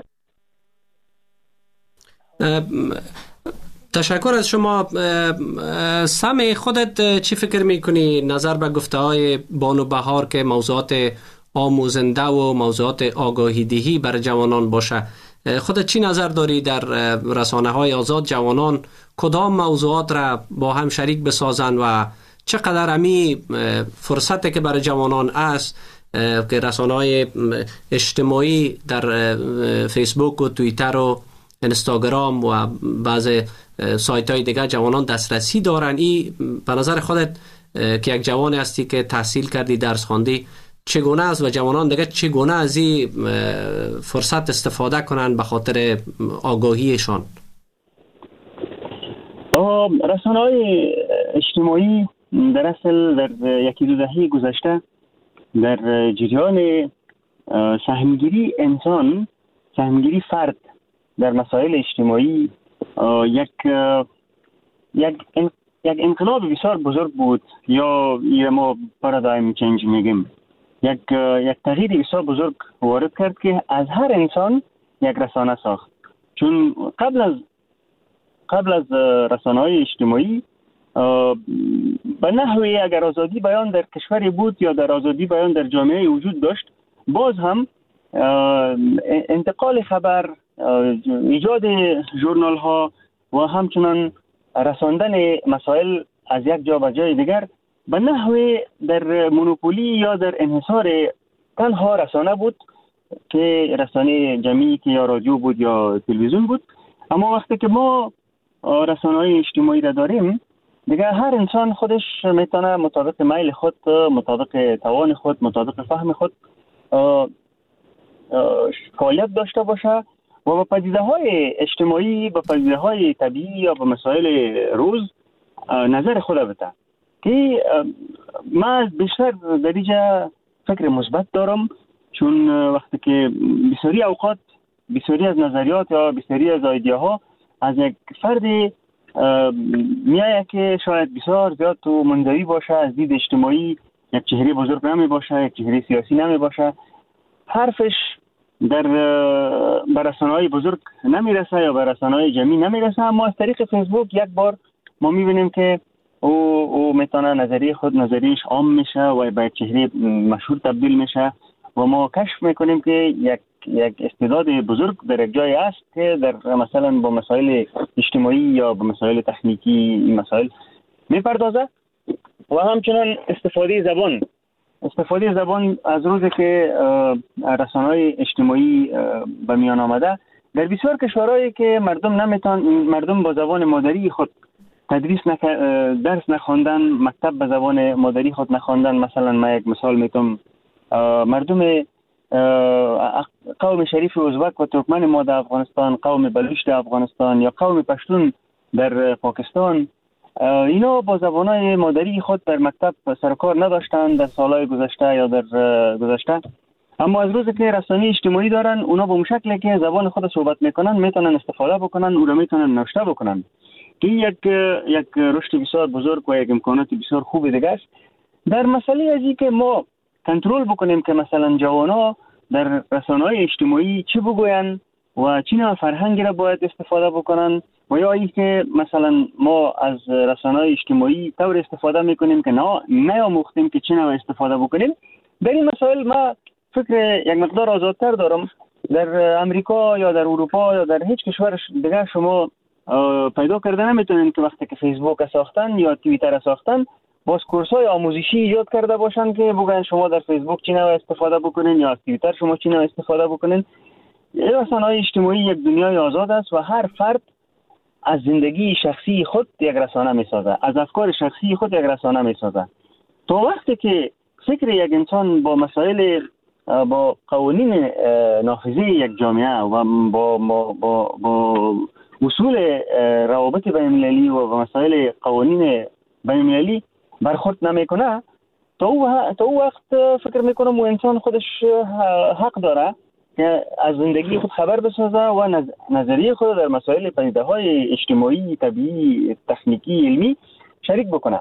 تشکر از شما. سمی خودت چی فکر میکنی نظر به گفته‌های بانو بهار که موضوعات آموزنده و موضوعات آگاهی دهی برای جوانان باشه؟ خودت چی نظر داری در رسانه‌های آزاد جوانان کدام موضوعات را با هم شریک بسازن و چقدر امی فرصتی که برای جوانان است که رسانه‌های اجتماعی در فیسبوک و توییتر و اینستاگرام و بعض سایت‌های دیگه جوانان دسترسی دارن؟ این به نظر خودت که یک جوان هستی که تحصیل کردی، درس خواندی، چگونه است و جوانان دیگه چگونه از این فرصت استفاده کنن به خاطر آگاهیشان؟ رسانه‌های اجتماعی در اصل در یکی دو دهه گذشته در جریان سهمگیری انسان، سهمگیری فرد در مسائل اجتماعی یک یک یک انقلاب بسیار بزرگ بود، یا این ما پارادایم چنج میگیم، یک یک تغییر بسیار بزرگ وارد کرد که از هر انسان یک رسانه ساخت. چون قبل از قبل از رسانه‌های اجتماعی به نحوی اگر آزادی بیان در کشوری بود یا در آزادی بیان در جامعه وجود داشت، باز هم انتقال خبر، ایجاد ژورنال ها و همچنان رساندن مسائل از یک جا به جای دیگر به نحوی در مونوپولی یا در انحصار تنها رسانه بود که رسانه جمعی که یا رادیو بود یا تلویزیون بود. اما وقتی که ما رسانه‌های اجتماعی را داریم، دیگه هر انسان خودش میتونه مطابق میل خود، مطابق توان خود، مطابق فهم خود فعالیت داشته باشه و با پدیده‌های اجتماعی، با پدیده‌های طبیعی یا با مسائل روز نظر خود بده. که من بیشتر در اینجا فکر مثبت دارم چون وقتی که بسیاری اوقات بسیاری از نظریات یا بسیاری از ایده‌ها از یک فردی میایه که شاید بسیار زیاد تو منزوی باشه، از دید اجتماعی یک چهره بزرگ نمی باشه، یک چهره سیاسی نمی باشه، حرفش در برسانه‌های بزرگ نمیرسه یا برسانه‌های جمعی نمیرسه، اما از طریق فیسبوک یک بار ما میبینیم که او او میتونه نظریه خود نظریش عام میشه و به چهره مشهور تبدیل میشه و ما کشف میکنیم که یک یک استعداد بزرگ در یک جای است که در مثلا با مسائل اجتماعی یا با مسائل تکنیکی این مسائل میپردازه. و همچنان استفاده زبان استفاده زبان از روزی که رسانه‌های اجتماعی به میان آمده در بسیار کشورهایی که مردم نمیتون مردم با زبان مادری خود تدریس نک... درس نخواندن، مکتب به زبان مادری خود نخواندن. مثلا ما یک مثال میتونم، مردم قوم شریف ازبک و ترکمن ما در افغانستان، قوم بلوچ در افغانستان یا قوم پشتون در پاکستان، اینا با زبانهای مادری خود در مکتب سرکار نداشتن در سالهای گذشته یا در گذشته، اما از روزی که رسانه اجتماعی دارن اونا به شکلی که زبان خود صحبت میکنن میتونن استفاده بکنن، اون رو میتونن نوشته بکنن که یک یک رشد بسیار بزرگ و یک امکانات بسیار خوب دیگه است. در مسئله ازی که ما کنترل بکنیم که مثلا جوانا در رسانه‌های اجتماعی چی بگوین و چی نوع فرهنگی را باید استفاده بکنن و یا ای که مثلا ما از رسانه‌های اجتماعی طور استفاده میکنیم که نه نیاموختیم که چی نوع استفاده بکنیم. در این مسائل ما فکر یک مقدار آزادتر دارم. در امریکا یا در اروپا یا در هیچ کشور دیگه شما پیدا کرده نمیتونین که وقتی که فیسبوک ساختن یا توییتر ساختن باز کورس‌های آموزشی ایجاد کرده باشن که بگن شما در فیسبوک چی نوع استفاده بکنین یا از توییتر شما چی نوع استفاده بکنین. رسانه‌های اجتماعی یک دنیای آزاد است و هر فرد از زندگی شخصی خود یک رسانه میسازه، از افکار شخصی خود یک رسانه میسازه. تا وقتی که فکر یک انسان با مسائل با قوانین نافذه یک جامعه و با با با, با اصول روابط بین‌المللی و مسائل قوانین بین‌المللی برخورد نمیکنه، تا او تا او وقت فکر میکنم و انسان خودش حق داره که از زندگی خود خبر بسازه و نظریه خود در مسائل پدیده‌های اجتماعی، طبیعی، تکنیکی، علمی شریک بکنه.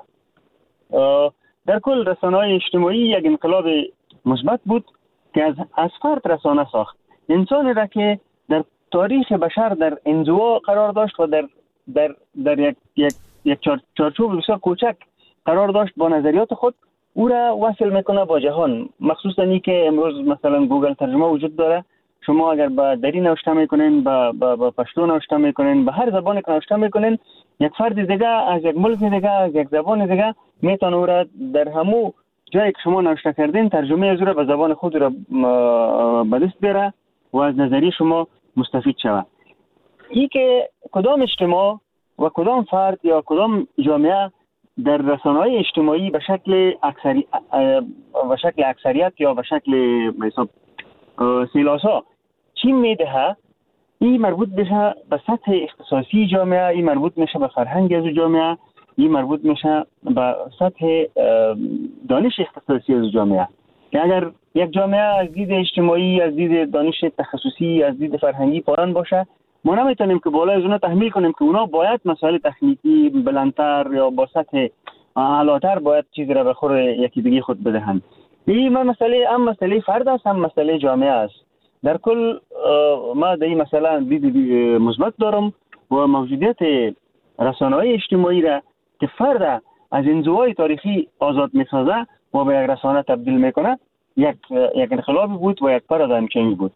در کل رسانه‌های اجتماعی یک انقلاب مثبت بود که از از فرد رسانه ساخت. انسانی را که در تاریخ بشر در انزوا قرار داشت و در در در یک یک یک چارچوب بسیار کوچک قرار داشت با نظریات خود، او را وصل میکنه با جهان. مخصوصا اینی که امروز مثلا گوگل ترجمه وجود داره، شما اگر با دری نوشته میکنین، با با, با پشتو نوشته میکنین، با هر زبانی که نوشته میکنین، یک فرد دیگه از یک ملک دیگه از یک زبان دیگه میتونه او را در همو جایی که شما نوشته کردین ترجمه از او را به زبان خود را به دست بیاره و از نظریه شما مستفید شود. این که کدام اجتماع و کدام فرد یا کدام جامعه در رسانه‌های اجتماعی به شکل اکثری به شکل اکثریت یا به شکل حساب سیلاسا چی میده، این مربوط میشه به سطح اختصاصی جامعه، این مربوط میشه به فرهنگ از جامعه، این مربوط میشه به سطح دانش اختصاصی از جامعه. که اگر یک جامعه از دید اجتماعی، از دید دانش تخصصی، از دید فرهنگی پایان باشه، ما نمیتونیم که بالای از اونا تحمیل کنیم که اونا باید مسائل تکنیکی بلندتر یا با سطح اعلاتر باید چیزی را به خور یکی دیگه خود بدهند. این مسئله هم مسئله فرد است، هم مسئله جامعه است. در کل ما در این مسئله دید مثبت دارم و موجودیت رسانه‌های اجتماعی را که فرد از انزوای تاریخی آزاد میسازه و به یک رسانه تبدیل میکنه یک یک انقلاب بود و یک پارادایم چنج بود.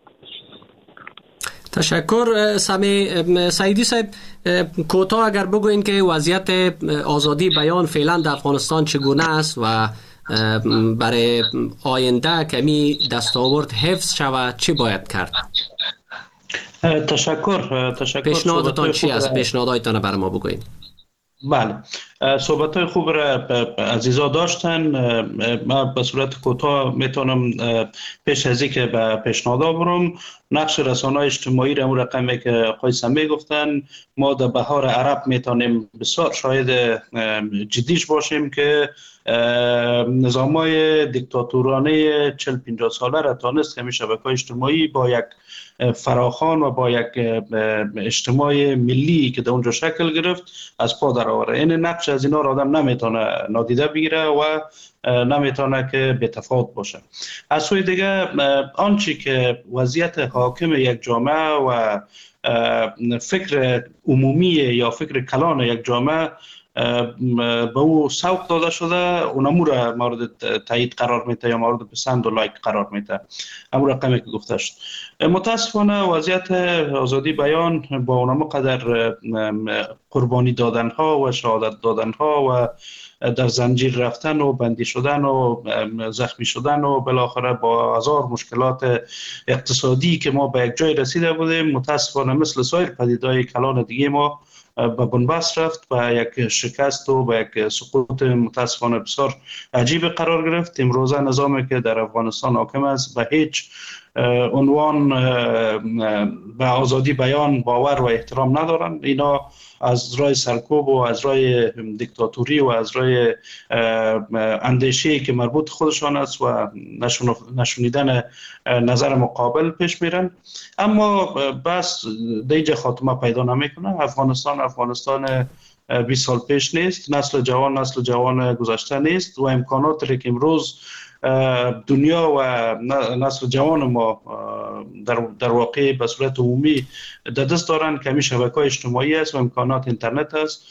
تشکر سمی سعیدی صاحب. کوتاه اگر بگوین که وضعیت آزادی بیان فعلا در افغانستان چگونه است و برای آینده کمی دستاورد حفظ شود چی باید کرد؟ تشکر تشکر. پیشنهادتان چی است؟ پیشنهاداتتان برای ما بگوین. بله، صحبت‌های خوب را عزیزا داشتن. من به صورت کوتاه میتونم پیش از اینکه به پیشنهاد برم نقش رسانه‌های اجتماعی را اون رقمی که آقای سمی گفتن، ما در بهار عرب میتونیم بسیار شاهد جدیش باشیم که نظام‌های دیکتاتورانه چهل پنجاه ساله را تانست که می شبکه‌های اجتماعی با یک فراخوان و با یک اجتماع ملی که در اونجا شکل گرفت از پا در آوره. این نقش از اینا را آدم نمیتونه نادیده بگیره و نمیتونه که بتفاوت باشه. از سوی دیگه آنچه که وضعیت حاکم یک جامعه و فکر عمومی یا فکر کلان یک جامعه به او سوق داده شده، اونمو را مورد تایید قرار میده یا مورد پسند و لایک قرار میده. همون رقمی که گفته شد. متاسفانه وضعیت آزادی بیان با اونمو قدر قربانی دادن ها و شهادت دادن ها و در زنجیر رفتن و بندی شدن و زخمی شدن و بالاخره با هزار مشکلات اقتصادی که ما به یک جای رسیده بودیم، متاسفانه مثل سایر پدیدهای کلان دیگه ما به بنبست رفت و یک شکست و به یک سقوط متاسفانه بسیار عجیب قرار گرفت. امروزه نظامی که در افغانستان حاکم است به هیچ عنوان به آزادی بیان باور و احترام ندارند. اینا از رای سرکوب و از رای دیکتاتوری و از رای اندیشه‌ای که مربوط خودشان است و نشونیدن نظر مقابل پیش میرن. اما بس دیگه خاتمه پیدا نمیکنه. افغانستان افغانستان بیست سال پیش نیست، نسل جوان نسل جوان گذشته نیست و امکاناتی که امروز دنیا و نسل جوان ما در, در واقع به صورت عمومی در دست دارن که همین شبکه‌های اجتماعی است و امکانات اینترنت است،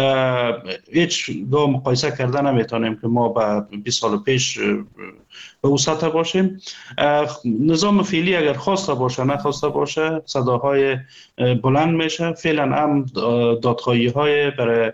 هیچ گاه مقایسه کردن نمیتونیم که ما به بیست سال پیش به اون سطح باشیم. نظام فعلی اگر خواسته باشه نخواسته باشه صداهای بلند میشه. فعلا هم دادخواهی های برای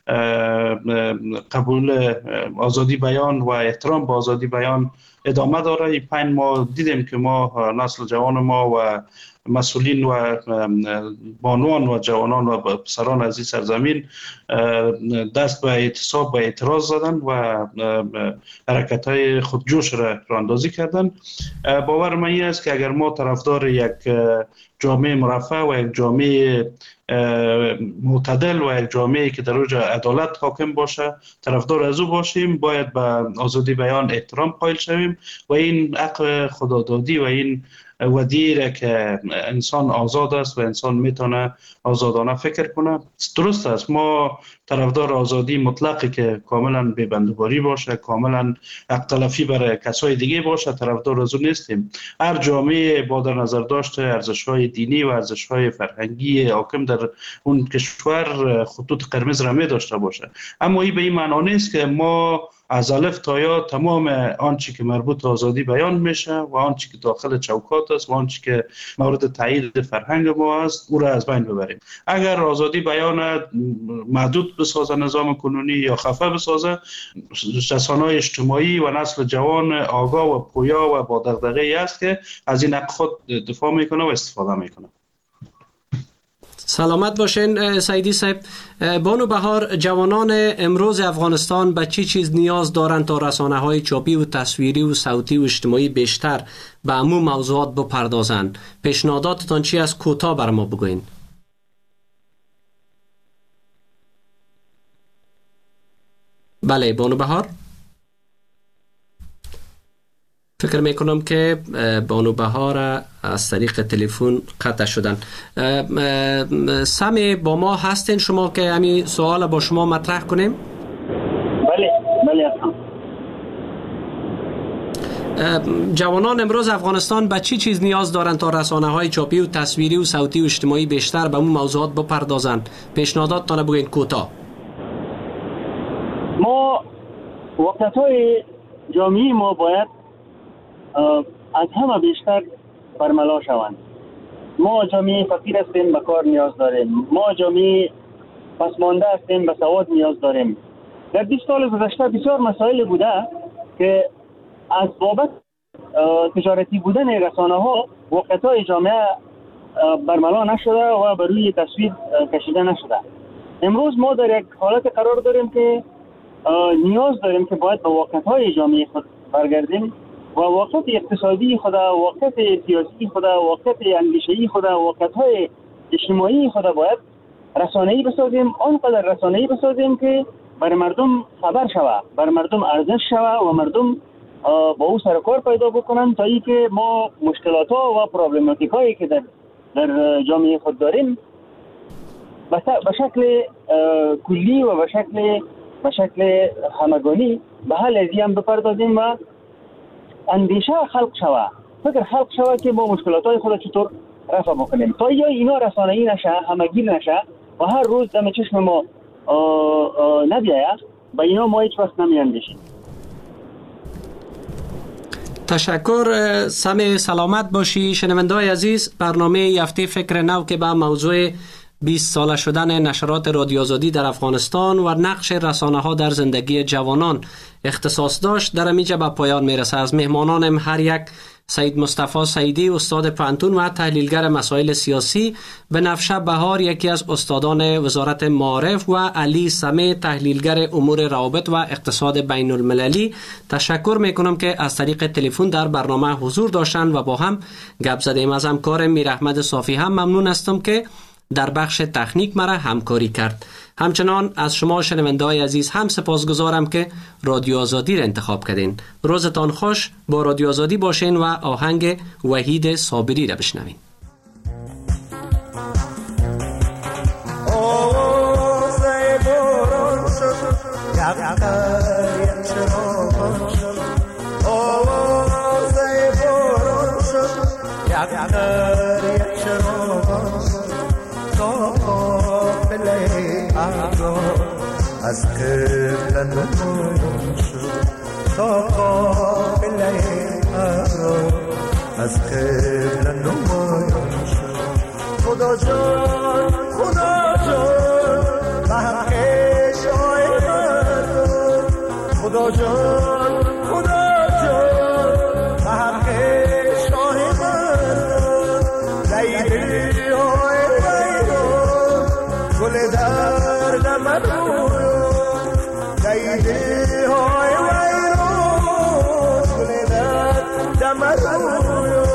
قبول آزادی بیان و احترام به آزادی بیان ادامه داره. این پنج ماه دیدیم که ما نسل جوان ما و مسئولین و بانوان و جوانان و پسران از این سرزمین دست به اعتصاب و اعتراض زدن و حرکت های خودجوش را راندازی کردن. باور من این است که اگر ما طرفدار یک جامعه مرفه و یک جامعه معتدل و یک جامعه که در اونجا عدالت حاکم باشه طرفدار از او باشیم، باید به آزادی بیان احترام قائل شویم و این حق خدادادی و این ودیره که انسان آزاد است و انسان میتونه آزادانه فکر کنه. درست است ما طرفدار آزادی مطلقی که کاملا بی‌بندوباری باشه، کاملا حق تلفی برای کسای دیگه باشه طرفدار از اون نیستیم. هر جامعه با در نظر داشته ارزش‌های دینی و ارزش‌های فرهنگی حاکم در اون کشور خطوط قرمز را می داشته باشه. اما این به این معنی نیست که ما از الف تا یا تمام آنچه که مربوط به آزادی بیان میشه و آنچه که داخل چوکات است و آنچه که مورد تایید فرهنگ ما است او را از بین ببریم. اگر آزادی بیان محدود بسازه نظام کنونی یا خفه بسازه، رسانه‌های اجتماعی و نسل جوان آگاه و پویا و با دغدغه‌ای است که از این حق خود دفاع میکنه و استفاده میکنه. سلامت باشین سیدی صاحب. بانو بهار، جوانان امروز افغانستان به چی چیز نیاز دارند تا رسانه های چاپی و تصویری و صوتی و اجتماعی بیشتر به عموم موضوعات بپردازند؟ پیشنهاداتتان چی است؟ کوتاه بر ما بگوین. بله بانو بهار، فکر میکنم که بانو بهار از طریق تلفن قطع شدن. سمی با ما هستین شما که همین سوال با شما مطرح کنیم؟ بله بله. جوانان امروز افغانستان به چی چیز نیاز دارند تا رسانه های چاپی و تصویری و صوتی و اجتماعی بیشتر به اون موضوعات بپردازند؟ پیشنهادات تانه بگوین کوتاه. ما وقت های جامعی ما باید از همه بیشتر برملا شوند. ما جامعه فقیر هستیم، به کار نیاز داریم. ما جامعه پسمانده هستیم، به سواد نیاز داریم. در بیست سال گذشته بسیار مسائل بوده که از بابت تجارتی بودن رسانه ها وقت های جامعه برملا نشده و بر روی تصویر کشیده نشده. امروز ما در یک حالت قرار داریم که نیاز داریم که باید به وقت های جامعه خود برگردیم و واقعیت اقتصادی خود، واقعیت سیاسی خود، واقعیت اندیشه‌ای خود، واقعیت‌های اجتماعی خود باید رسانه‌ای بسازیم، آنقدر رسانه‌ای بسازیم که بر مردم خبر شود، بر مردم ارزش شود و مردم با او سر کار پیدا بکنن تا اینکه ما مشکلات ها و پرابلماتیک هایی که در در جامعه خود داریم به شکل کلی و به شکل به شکل همگانی به حل ازی هم بپردازیم و اندیشه خلق شود، فکر خلق شود که ما مشکلات های خود چطور رفع بکنیم تا یا اینا رسانه‌ای نشه، همگیر نشه و هر روز دم چشم ما نبیاید، به اینا ما هیچ وقت نمی اندیشیم. تشکر. سمی سلامت باشی. شنونده‌های عزیز، برنامه هفته فکر نو که به موضوع بیست ساله شدن نشرات رادیو آزادی در افغانستان و نقش رسانه ها در زندگی جوانان اختصاص داشت در اینجا به پایان میرسه. از مهمانانم هر یک سید مصطفی سعیدی، استاد پانتون و تحلیلگر مسائل سیاسی، بنفشه بهار، یکی از استادان وزارت معارف، و علی سمی، تحلیلگر امور روابط و اقتصاد بین المللی تشکر میکنم که از طریق تلفن در برنامه حضور داشتند و با هم گپ زدیم. از همکار میر احمد صافی هم ممنون هستم که در بخش تکنیک مرا همکاری کرد. همچنان از شما شنونده‌های عزیز هم سپاسگزارم که رادیو آزادی را انتخاب کردین. روزتان خوش. با رادیو آزادی باشین و آهنگ وحید صابری را بشنوین. از قبل نمایان شد تا قابل ابرار، از قبل نمایان شد. خدا جان خدا جان به حق شای مردم، خدا جان خدا جان به حق شای مردم. لیلی های ویران گل درد مردم، لیلی های ویران گل درد مردم.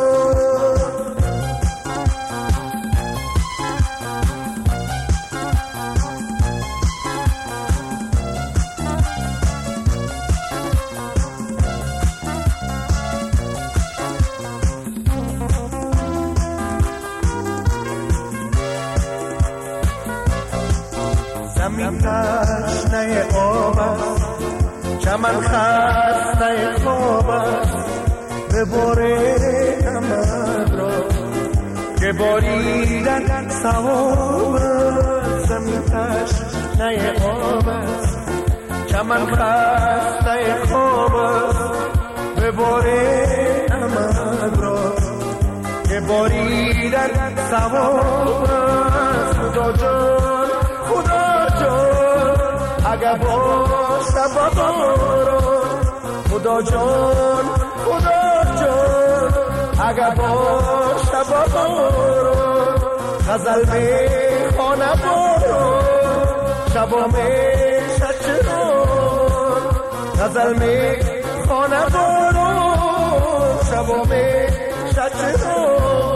زمین تشنه آب است، چمن خسته خواب است، بباره امد را که باریدن ثواب است. زمین تشنه آب است، چمن خسته خواب است، بباره امد را که باریدن ثواب است. خدا جان خدا جان اگر باشه باران، خدا جان خدا جان اگر باشه باران. غزل میخوانه باران، شبا میشه چران. غزل میخوانه باران، شبا میشه چران.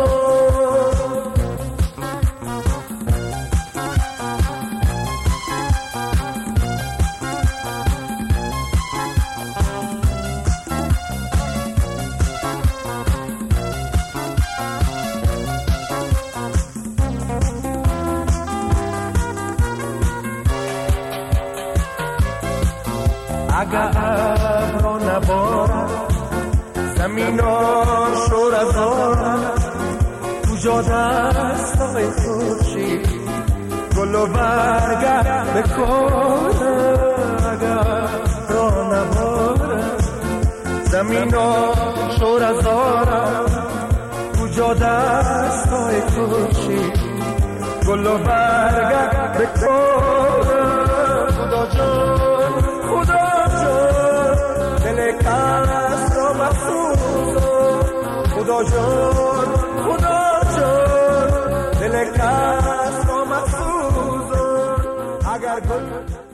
اگر ابرا نبارد، زمین شور از آرد، کجا دستای خورشید گل و برگرد بکنه. اگر ابرا نبارد، زمین شور از آرد، کجا دستای خورشید گل و برگرد بکنه.